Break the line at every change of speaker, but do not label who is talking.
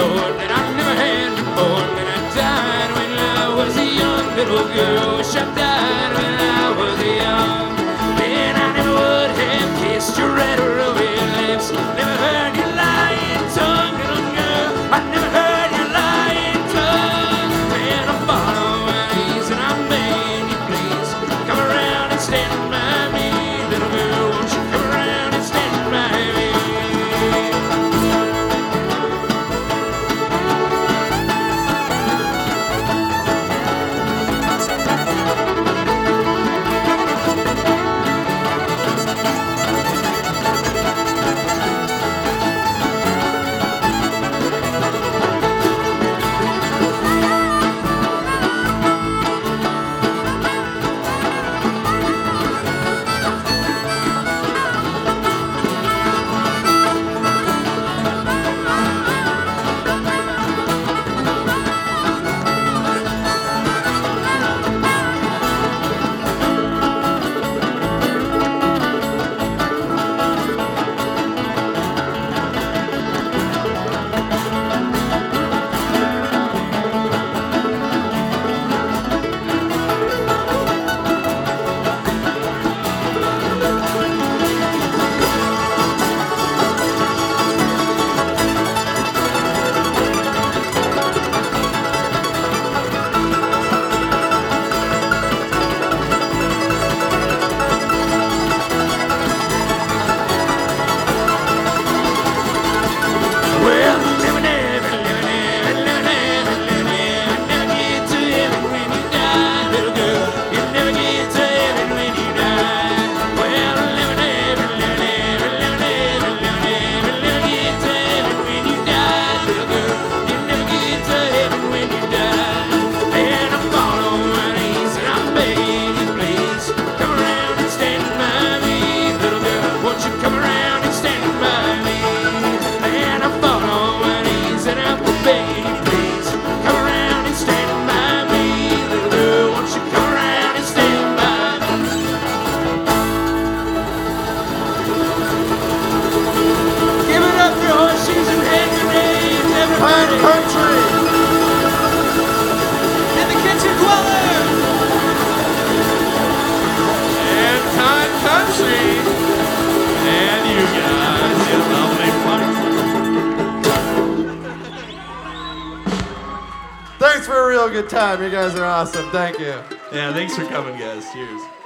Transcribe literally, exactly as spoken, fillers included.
Lord, that I never had before. That I died when I was a young little girl. Wish I died when I was young. Then I never would have kissed your red ruby lips. Never heard your lying tongue, little girl. I never heard your lying tongue. And I follow my knees and I'm begging you, please come around and stand by me, little girl. Won't you come around and stand by me?
Thanks for a real good time. You guys are awesome. Thank you.
Yeah, thanks for coming, guys. Cheers.